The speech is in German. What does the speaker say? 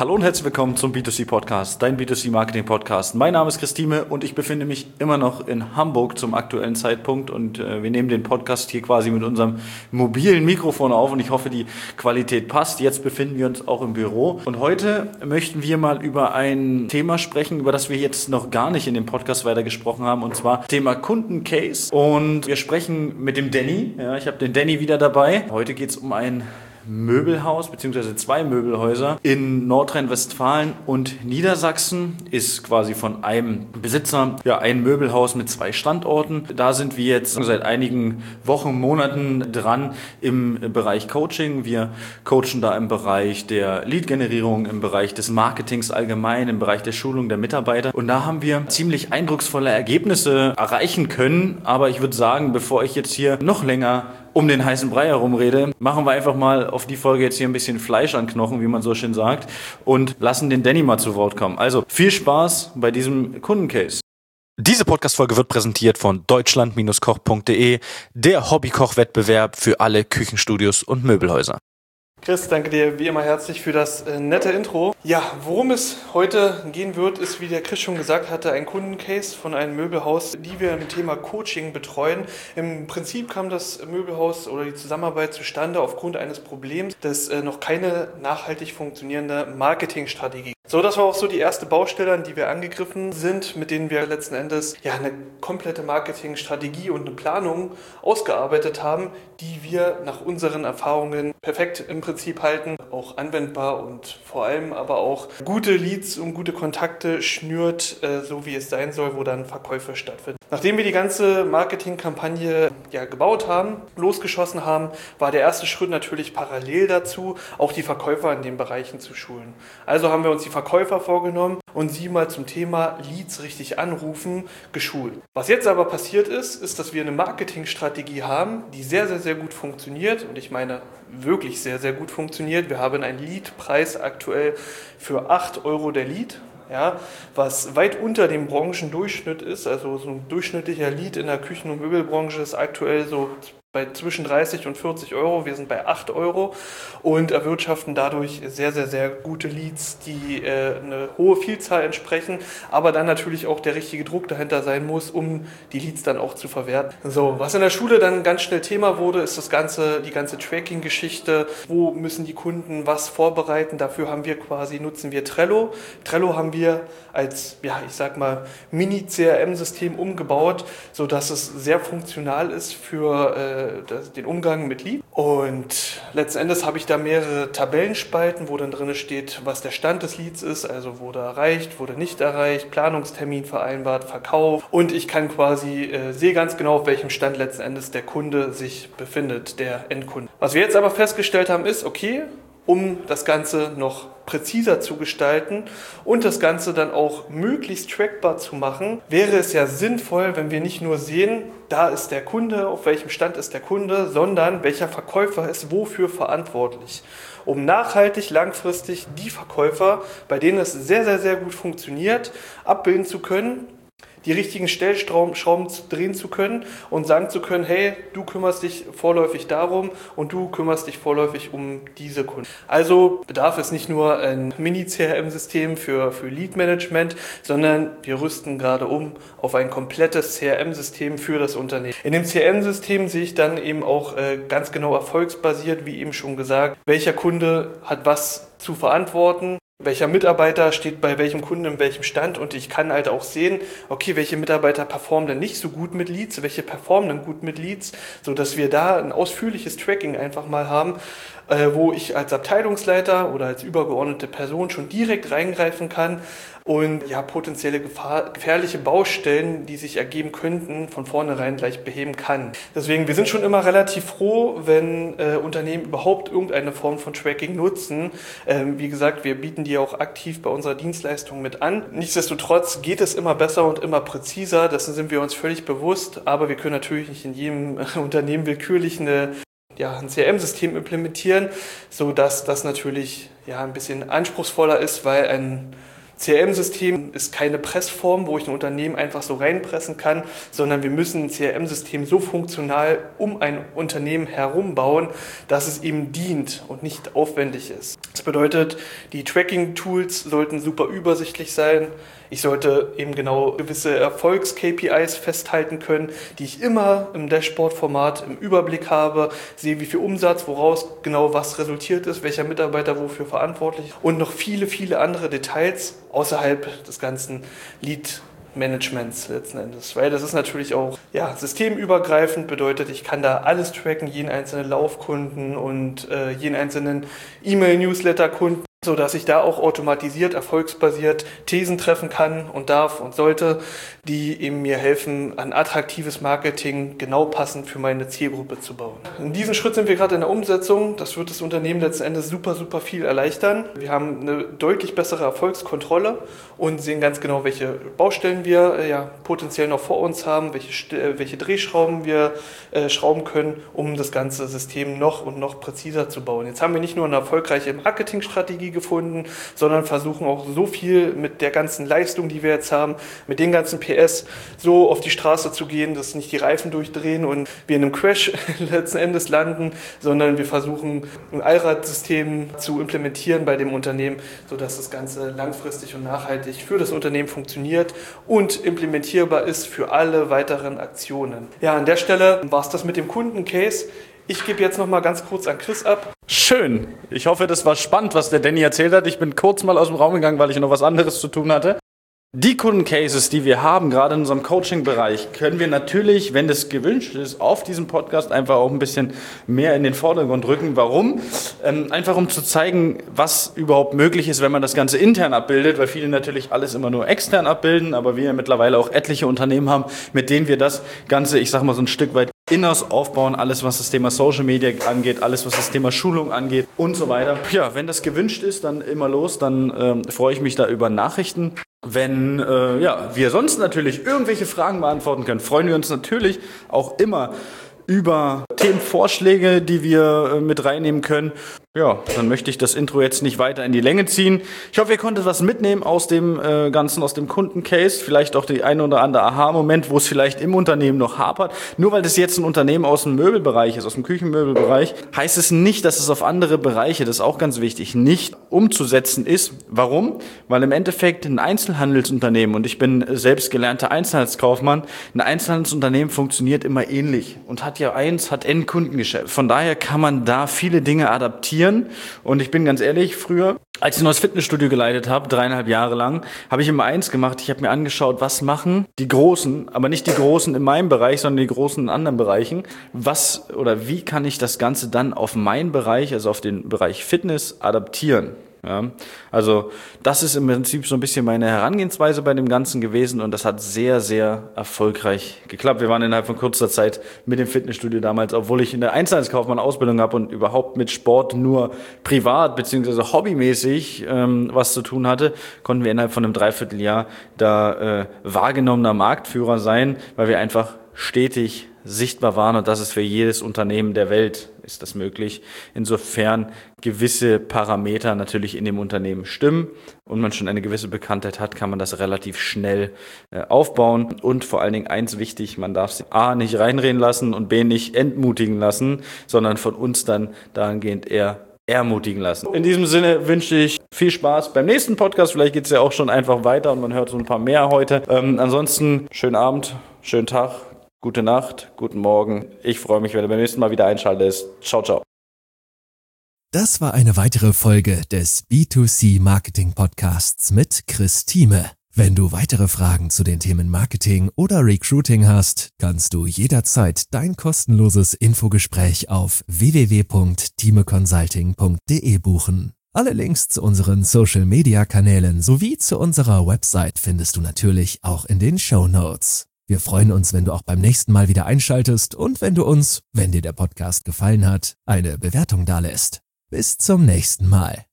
Hallo und herzlich willkommen zum B2C Podcast, dein B2C Marketing Podcast. Mein Name ist Christine und ich befinde mich immer noch in Hamburg zum aktuellen Zeitpunkt und wir nehmen den Podcast hier quasi mit unserem mobilen Mikrofon auf und ich hoffe, die Qualität passt. Jetzt befinden wir uns auch im Büro und heute möchten wir mal über ein Thema sprechen, über das wir jetzt noch gar nicht in dem Podcast weiter gesprochen haben, und zwar Thema Kundencase, und wir sprechen mit dem Danny. Ja, ich habe den Danny wieder dabei. Heute geht es um ein Möbelhaus bzw. zwei Möbelhäuser in Nordrhein-Westfalen und Niedersachsen, ist quasi von einem Besitzer ein Möbelhaus mit 2 Standorten. Da sind wir jetzt seit einigen Wochen, Monaten dran im Bereich Coaching. Wir coachen da im Bereich der Lead-Generierung, im Bereich des Marketings allgemein, im Bereich der Schulung der Mitarbeiter, und da haben wir ziemlich eindrucksvolle Ergebnisse erreichen können. Aber ich würde sagen, bevor ich jetzt hier noch länger um den heißen Brei herumrede, machen wir einfach mal auf die Folge jetzt hier ein bisschen Fleisch an Knochen, wie man so schön sagt, und lassen den Danny mal zu Wort kommen. Also viel Spaß bei diesem Kundencase. Diese Podcast-Folge wird präsentiert von deutschland-koch.de, der Hobbykoch-Wettbewerb für alle Küchenstudios und Möbelhäuser. Chris, danke dir wie immer herzlich für das nette Intro. Ja, worum es heute gehen wird, ist, wie der Chris schon gesagt hatte, ein Kundencase von einem Möbelhaus, die wir im Thema Coaching betreuen. Im Prinzip kam das Möbelhaus oder die Zusammenarbeit zustande aufgrund eines Problems, das noch keine nachhaltig funktionierende Marketingstrategie. So, das war auch so die erste Baustelle, an die wir angegriffen sind, mit denen wir letzten Endes eine komplette Marketingstrategie und eine Planung ausgearbeitet haben, die wir nach unseren Erfahrungen perfekt im Prinzip halten, auch anwendbar und vor allem aber auch gute Leads und gute Kontakte schnürt, so wie es sein soll, wo dann Verkäufe stattfinden. Nachdem wir die ganze Marketingkampagne gebaut haben, losgeschossen haben, war der erste Schritt natürlich parallel dazu, auch die Verkäufer in den Bereichen zu schulen. Also haben wir uns die Verkäufer vorgenommen und sie mal zum Thema Leads richtig anrufen geschult. Was jetzt aber passiert ist, dass wir eine Marketingstrategie haben, die sehr, sehr, sehr gut funktioniert, und ich meine wirklich sehr, sehr gut funktioniert. Wir haben einen Leadpreis aktuell für 8 Euro der Lead. Ja, was weit unter dem Branchendurchschnitt ist. Also so ein durchschnittlicher Lead in der Küchen- und Möbelbranche ist aktuell so bei zwischen 30 und 40 Euro. Wir sind bei 8 Euro und erwirtschaften dadurch sehr, sehr, sehr gute Leads, die eine hohe Vielzahl entsprechen, aber dann natürlich auch der richtige Druck dahinter sein muss, um die Leads dann auch zu verwerten. So, was in der Schule dann ganz schnell Thema wurde, ist die ganze Tracking-Geschichte. Wo müssen die Kunden was vorbereiten? Dafür nutzen wir Trello. Trello haben wir als, Mini-CRM-System umgebaut, sodass es sehr funktional ist für den Umgang mit Lead. Und letzten Endes habe ich da mehrere Tabellenspalten, wo dann drin steht, was der Stand des Leads ist, also wurde erreicht, wurde nicht erreicht, Planungstermin vereinbart, Verkauf, und ich kann sehe ganz genau, auf welchem Stand letzten Endes der Kunde sich befindet, der Endkunde. Was wir jetzt aber festgestellt haben ist, okay, um das Ganze noch präziser zu gestalten und das Ganze dann auch möglichst trackbar zu machen, wäre es ja sinnvoll, wenn wir nicht nur sehen, da ist der Kunde, auf welchem Stand ist der Kunde, sondern welcher Verkäufer ist wofür verantwortlich. Um nachhaltig, langfristig die Verkäufer, bei denen es sehr, sehr, sehr gut funktioniert, abbilden zu können, die richtigen Stellschrauben drehen zu können und sagen zu können, hey, du kümmerst dich vorläufig darum und du kümmerst dich vorläufig um diese Kunden. Also bedarf es nicht nur ein Mini-CRM-System für Lead-Management, sondern wir rüsten gerade um auf ein komplettes CRM-System für das Unternehmen. In dem CRM-System sehe ich dann eben auch ganz genau erfolgsbasiert, wie eben schon gesagt, welcher Kunde hat was zu verantworten, welcher Mitarbeiter steht bei welchem Kunden in welchem Stand, und ich kann halt auch sehen, okay, welche Mitarbeiter performen denn nicht so gut mit Leads, welche performen denn gut mit Leads, sodass wir da ein ausführliches Tracking einfach mal haben, wo ich als Abteilungsleiter oder als übergeordnete Person schon direkt reingreifen kann und potenzielle gefährliche Baustellen, die sich ergeben könnten, von vornherein gleich beheben kann. Deswegen, wir sind schon immer relativ froh, wenn Unternehmen überhaupt irgendeine Form von Tracking nutzen. Wie gesagt, wir bieten die auch aktiv bei unserer Dienstleistung mit an. Nichtsdestotrotz geht es immer besser und immer präziser, dessen sind wir uns völlig bewusst, aber wir können natürlich nicht in jedem Unternehmen willkürlich ein CRM-System implementieren, sodass das natürlich ein bisschen anspruchsvoller ist, weil ein CRM-System ist keine Pressform, wo ich ein Unternehmen einfach so reinpressen kann, sondern wir müssen ein CRM-System so funktional um ein Unternehmen herum bauen, dass es ihm dient und nicht aufwendig ist. Das bedeutet, die Tracking-Tools sollten super übersichtlich sein. Ich sollte eben genau gewisse Erfolgs-KPIs festhalten können, die ich immer im Dashboard-Format im Überblick habe, sehe, wie viel Umsatz, woraus genau was resultiert ist, welcher Mitarbeiter wofür verantwortlich ist und noch viele, viele andere Details außerhalb des ganzen Lead-Managements letzten Endes. Weil das ist natürlich auch systemübergreifend, bedeutet, ich kann da alles tracken, jeden einzelnen Laufkunden und jeden einzelnen E-Mail-Newsletter-Kunden, sodass ich da auch automatisiert, erfolgsbasiert Thesen treffen kann und darf und sollte, die eben mir helfen, ein attraktives Marketing genau passend für meine Zielgruppe zu bauen. In diesem Schritt sind wir gerade in der Umsetzung. Das wird das Unternehmen letzten Endes super, super viel erleichtern. Wir haben eine deutlich bessere Erfolgskontrolle und sehen ganz genau, welche Baustellen wir potenziell noch vor uns haben, welche Drehschrauben wir schrauben können, um das ganze System noch und noch präziser zu bauen. Jetzt haben wir nicht nur eine erfolgreiche Marketingstrategie gefunden, sondern versuchen auch so viel mit der ganzen Leistung, die wir jetzt haben, mit den ganzen PS so auf die Straße zu gehen, dass nicht die Reifen durchdrehen und wir in einem Crash letzten Endes landen, sondern wir versuchen ein Allradsystem zu implementieren bei dem Unternehmen, sodass das Ganze langfristig und nachhaltig für das Unternehmen funktioniert und implementierbar ist für alle weiteren Aktionen. Ja, an der Stelle war es das mit dem Kundencase. Ich gebe jetzt noch mal ganz kurz an Chris ab. Schön. Ich hoffe, das war spannend, was der Danny erzählt hat. Ich bin kurz mal aus dem Raum gegangen, weil ich noch was anderes zu tun hatte. Die Kundencases, die wir haben, gerade in unserem Coaching-Bereich, können wir natürlich, wenn das gewünscht ist, auf diesem Podcast einfach auch ein bisschen mehr in den Vordergrund rücken. Warum? Einfach um zu zeigen, was überhaupt möglich ist, wenn man das Ganze intern abbildet, weil viele natürlich alles immer nur extern abbilden, aber wir mittlerweile auch etliche Unternehmen haben, mit denen wir das Ganze, ich sag mal so ein Stück weit in-house aufbauen, alles was das Thema Social Media angeht, alles was das Thema Schulung angeht und so weiter. Ja, wenn das gewünscht ist, dann immer los, dann freue ich mich da über Nachrichten. Wenn wir sonst natürlich irgendwelche Fragen beantworten können, freuen wir uns natürlich auch immer über Themenvorschläge, die wir mit reinnehmen können. Ja, dann möchte ich das Intro jetzt nicht weiter in die Länge ziehen. Ich hoffe, ihr konntet was mitnehmen aus dem Ganzen, aus dem Kundencase. Vielleicht auch die eine oder andere Aha-Moment, wo es vielleicht im Unternehmen noch hapert. Nur weil das jetzt ein Unternehmen aus dem Möbelbereich ist, aus dem Küchenmöbelbereich, heißt es nicht, dass es auf andere Bereiche, das ist auch ganz wichtig, nicht umzusetzen ist. Warum? Weil im Endeffekt ein Einzelhandelsunternehmen, und ich bin selbst gelernter Einzelhandelskaufmann, ein Einzelhandelsunternehmen funktioniert immer ähnlich und hat Endkundengeschäft. Von daher kann man da viele Dinge adaptieren. Und ich bin ganz ehrlich, früher, als ich noch das Fitnessstudio geleitet habe, 3,5 Jahre lang, habe ich immer eins gemacht. Ich habe mir angeschaut, was machen die Großen, aber nicht die Großen in meinem Bereich, sondern die Großen in anderen Bereichen. Wie kann ich das Ganze dann auf meinen Bereich, also auf den Bereich Fitness, adaptieren? Ja, also das ist im Prinzip so ein bisschen meine Herangehensweise bei dem Ganzen gewesen und das hat sehr, sehr erfolgreich geklappt. Wir waren innerhalb von kurzer Zeit mit dem Fitnessstudio damals, obwohl ich in der Einzelhandelskaufmann-Ausbildung habe und überhaupt mit Sport nur privat bzw. hobbymäßig was zu tun hatte, konnten wir innerhalb von einem Dreivierteljahr da wahrgenommener Marktführer sein, weil wir einfach stetig sichtbar waren und das ist für jedes Unternehmen der Welt ist das möglich. Insofern gewisse Parameter natürlich in dem Unternehmen stimmen und man schon eine gewisse Bekanntheit hat, kann man das relativ schnell aufbauen und vor allen Dingen eins wichtig, man darf sich A nicht reinreden lassen und B nicht entmutigen lassen, sondern von uns dann dahingehend eher ermutigen lassen. In diesem Sinne wünsche ich viel Spaß beim nächsten Podcast. Vielleicht geht es ja auch schon einfach weiter und man hört so ein paar mehr heute. Ansonsten schönen Abend, schönen Tag. Gute Nacht, guten Morgen. Ich freue mich, wenn du beim nächsten Mal wieder einschaltest. Ciao, ciao. Das war eine weitere Folge des B2C Marketing Podcasts mit Chris Thieme. Wenn du weitere Fragen zu den Themen Marketing oder Recruiting hast, kannst du jederzeit dein kostenloses Infogespräch auf www.thiemeconsulting.de buchen. Alle Links zu unseren Social-Media-Kanälen sowie zu unserer Website findest du natürlich auch in den Shownotes. Wir freuen uns, wenn du auch beim nächsten Mal wieder einschaltest und wenn du uns, wenn dir der Podcast gefallen hat, eine Bewertung dalässt. Bis zum nächsten Mal.